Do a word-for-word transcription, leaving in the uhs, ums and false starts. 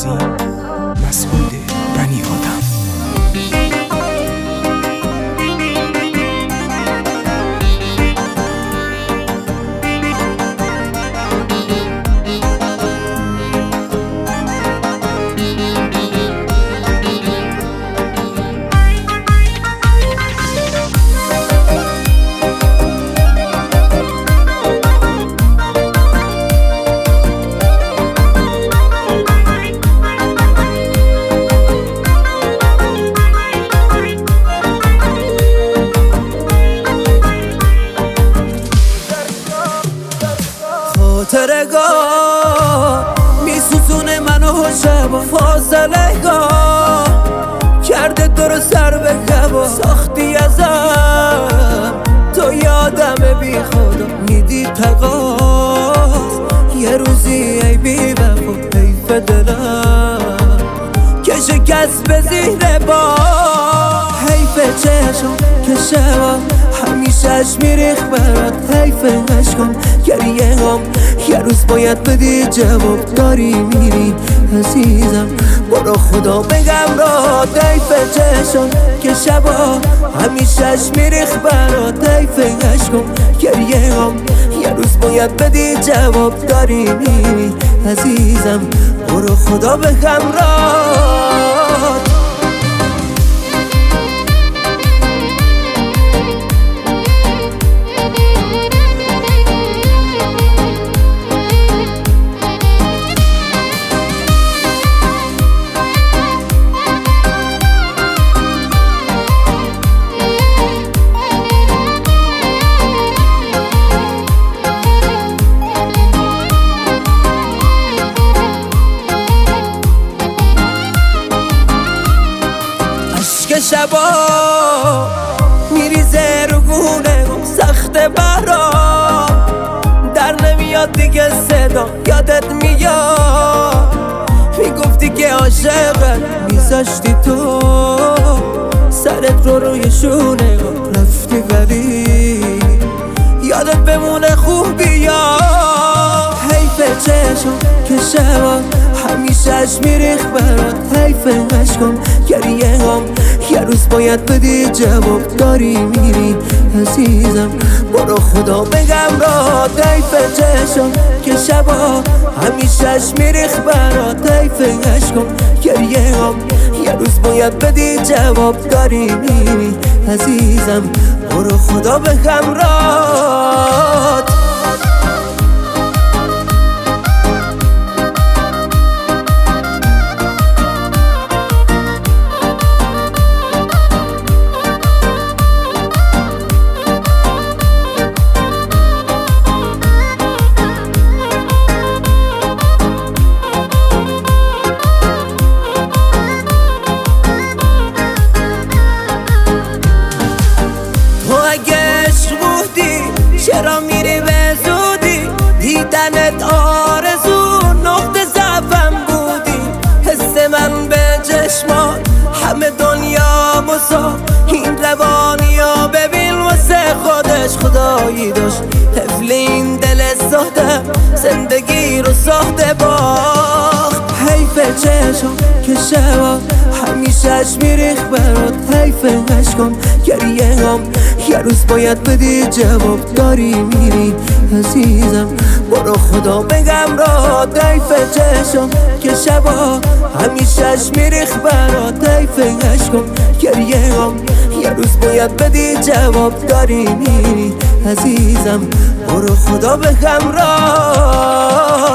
نازی مسعود بنی آدم. خاطرگاه میسوزونه منو شبا، فاصلهگاه کرده تو رو سر به هوا. ساختی ازم تو یادم بی خدا، میدی تقاس یه روزی ای بی وفا. حیف دلم که شکست به زیر با، حیف چشم که شبا همیشهش میریخ برات. حیف عشقم گریه هم یه روز باید بدی جواب. داری میری عزیزم برو خدا بگم را. حیف چشم که شبا همیشهش میریخ برات. حیف عشقم گریه هم یه روز باید بدی جواب. داری میری عزیزم برو خدا بگم را. که شبا میریزه رو گونه سخت برام، در نمیاد دیگه صدا. یادت میاد میگفتی که عاشقت، میذاشتی تو سرت رو روی شونه رفتی، ولی یادت بمونه خوبی. یا حیف چشم که شبا همیشهش میریخ برات. حیف عشقم گریه هم یه روز باید بدی جواب. داری میری عزیزم برو خدا بگم را. حیف چشم که شبا همیشهش میریخ برات. حیف عشقم گریه هم یه روز باید بدی جواب. داری میری عزیزم برو خدا بگم را. چرا میری به زودی؟ دیدنت آرزو نقطه ضعفم بودی. حس من به چشمان همه دنیا بسا. این روانیا ببین واسه خودش خدایی داشت. طفل این دل ساده زندگی رو ساخته باخت. حیف چشم که شبا همیشهش میریخ برات. حیف عشقم گریه هم یه روز باید بدی جواب. داری میری عزیزم برو خدا بگم را. حیف چشم که شبا همیشهش میریخ برات. حیف عشقم گریه هم یه روز باید بدی جواب. داری میری عزیزم برو خدا بگم را.